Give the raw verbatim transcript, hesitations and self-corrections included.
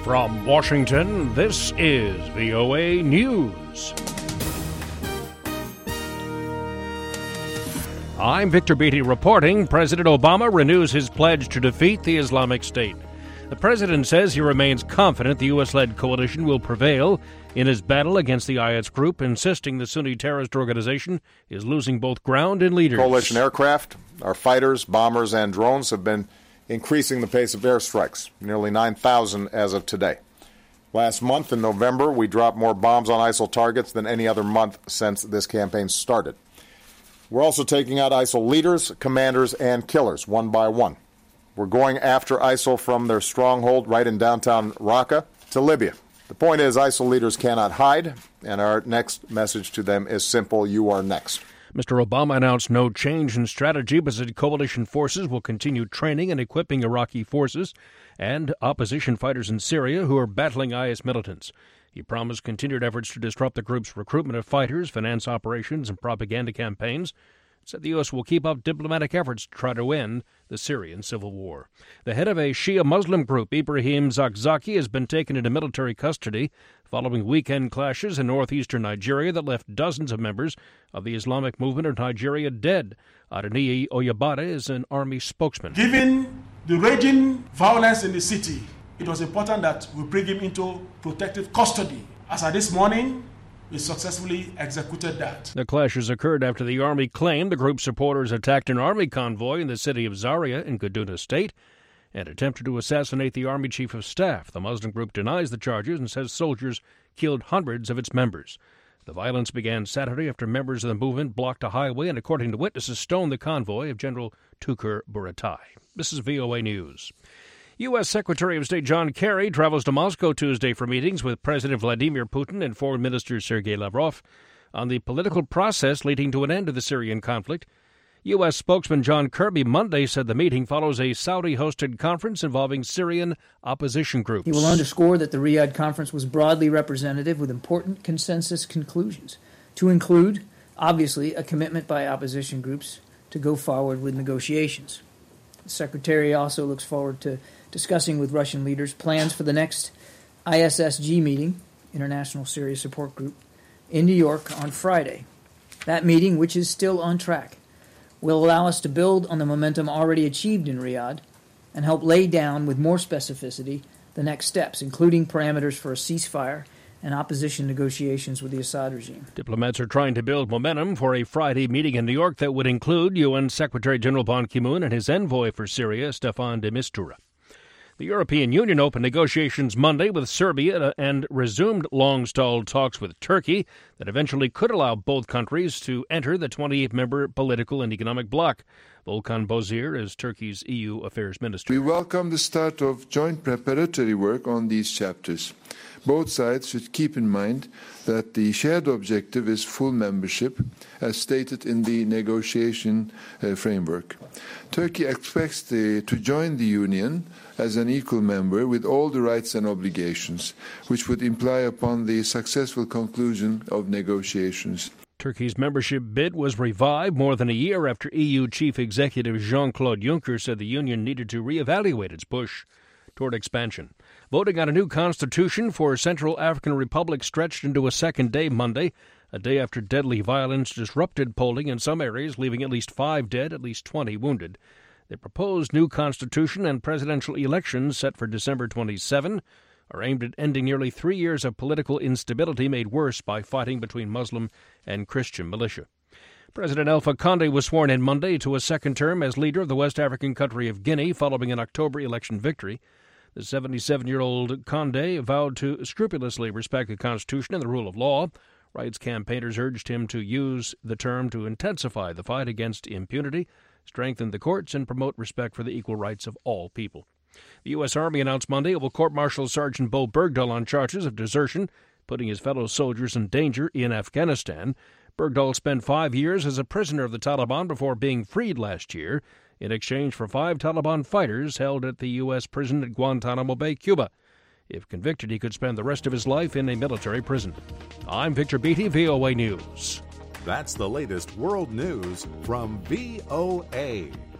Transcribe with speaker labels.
Speaker 1: From Washington, this is V O A News. I'm Victor Beatty reporting. President Obama renews his pledge to defeat the Islamic State. The president says he remains confident the U S-led coalition will prevail in his battle against the I S group, insisting the Sunni terrorist organization is losing both ground and leaders.
Speaker 2: Coalition aircraft, our fighters, bombers, and drones have been increasing the pace of airstrikes, nearly nine thousand as of today. Last month in November, we dropped more bombs on ISIL targets than any other month since this campaign started. We're also taking out ISIL leaders, commanders, and killers one by one. We're going after ISIL from their stronghold right in downtown Raqqa to Libya. The point is, ISIL leaders cannot hide, and our next message to them is simple: you are next.
Speaker 1: Mister Obama announced no change in strategy, but said coalition forces will continue training and equipping Iraqi forces and opposition fighters in Syria who are battling I S militants. He promised continued efforts to disrupt the group's recruitment of fighters, finance operations, and propaganda campaigns. Said the U S will keep up diplomatic efforts to try to end the Syrian civil war. The head of a Shia Muslim group, Ibrahim Zakzaki, has been taken into military custody following weekend clashes in northeastern Nigeria that left dozens of members of the Islamic movement of Nigeria dead. Adeniyi Oyebade is an army spokesman.
Speaker 3: Given the raging violence in the city, it was important that we bring him into protective custody. As of this morning, we successfully executed that.
Speaker 1: The clashes occurred after the Army claimed the group's supporters attacked an Army convoy in the city of Zaria in Kaduna State and attempted to assassinate the Army Chief of Staff. The Muslim group denies the charges and says soldiers killed hundreds of its members. The violence began Saturday after members of the movement blocked a highway and, according to witnesses, stoned the convoy of General Tukur Buratai. This is V O A News. U S. Secretary of State John Kerry travels to Moscow Tuesday for meetings with President Vladimir Putin and Foreign Minister Sergei Lavrov on the political process leading to an end to the Syrian conflict. U S. spokesman John Kirby Monday said the meeting follows a Saudi-hosted conference involving Syrian opposition groups.
Speaker 4: He will underscore that the Riyadh conference was broadly representative with important consensus conclusions, to include, obviously, a commitment by opposition groups to go forward with negotiations. The Secretary also looks forward to discussing with Russian leaders plans for the next I S S G meeting, International Syria Support Group, in New York on Friday. That meeting, which is still on track, will allow us to build on the momentum already achieved in Riyadh and help lay down with more specificity the next steps, including parameters for a ceasefire and opposition negotiations with the Assad regime.
Speaker 1: Diplomats are trying to build momentum for a Friday meeting in New York that would include U N Secretary General Ban Ki-moon and his envoy for Syria, Staffan de Mistura. The European Union opened negotiations Monday with Serbia and resumed long-stalled talks with Turkey that eventually could allow both countries to enter the twenty-eight member political and economic bloc. Volkan Bozir is Turkey's E U Affairs Minister.
Speaker 5: We welcome the start of joint preparatory work on these chapters. Both sides should keep in mind that the shared objective is full membership, as stated in the negotiation uh, framework. Turkey expects the, to join the Union as an equal member with all the rights and obligations, which would imply upon the successful conclusion of negotiations.
Speaker 1: Turkey's membership bid was revived more than a year after E U Chief Executive Jean-Claude Juncker said the Union needed to reevaluate its push toward expansion. Voting on a new constitution for Central African Republic stretched into a second day Monday, a day after deadly violence disrupted polling in some areas, leaving at least five dead, at least twenty wounded. The proposed new constitution and presidential elections set for December twenty-seventh are aimed at ending nearly three years of political instability made worse by fighting between Muslim and Christian militia. President Alpha Condé was sworn in Monday to a second term as leader of the West African country of Guinea following an October election victory. The seventy-seven-year-old Condé vowed to scrupulously respect the Constitution and the rule of law. Rights campaigners urged him to use the term to intensify the fight against impunity, strengthen the courts, and promote respect for the equal rights of all people. The U S. Army announced Monday it will court-martial Sergeant Bo Bergdahl on charges of desertion, putting his fellow soldiers in danger in Afghanistan. Bergdahl spent five years as a prisoner of the Taliban before being freed last year in exchange for five Taliban fighters held at the U S prison at Guantanamo Bay, Cuba. If convicted, he could spend the rest of his life in a military prison. I'm Victor Beatty, V O A News.
Speaker 6: That's the latest world news from V O A.